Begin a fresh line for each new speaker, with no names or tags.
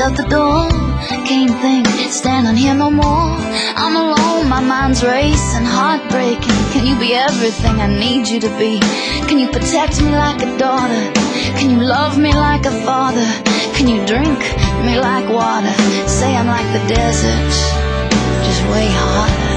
shut the door. Can't think, standing here no more. I'm alone, my mind's racing, heartbreaking. Can you be everything I need you to be? Can you protect me like a daughter? Can you love me like a father? Can you drink me like water? Say I'm like the desert, just way hotter.